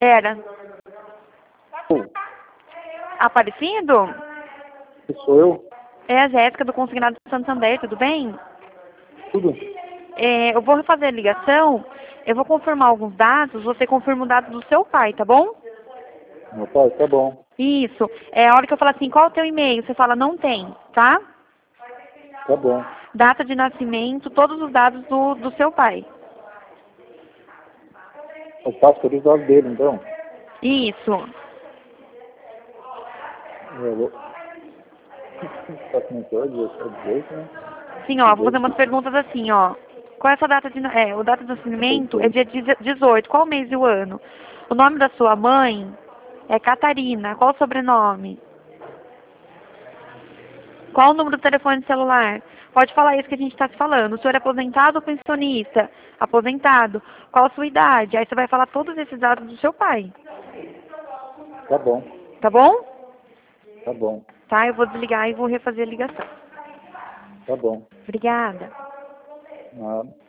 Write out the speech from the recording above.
Era. Pô, Aparecido? que sou eu? É a Jéssica do Consignado do Santander, tudo bem? Tudo? Eu vou refazer a ligação, eu vou confirmar alguns dados, você confirma o dado do seu pai, tá bom? Meu pai, tá bom. Isso. É a hora que eu falar assim, qual é o teu e-mail? Você fala, não tem, tá? Tá bom. Data de nascimento, todos os dados do seu pai. Eu passo por os dados dele, então. Isso. Eu vou... Tá com o 18, né? Sim, ó, vou fazer umas perguntas assim, ó. Qual é a sua data de... o data de nascimento é dia 18. Qual o mês e o ano? O nome da sua mãe é Catarina. Qual o sobrenome? Qual o número do telefone celular? Pode falar isso que a gente está se falando. O senhor é aposentado ou pensionista? Aposentado. Qual a sua idade? Aí você vai falar todos esses dados do seu pai. Tá bom. Tá bom? Tá bom. Tá, eu vou desligar e vou refazer a ligação. Tá bom. Obrigada. Nada.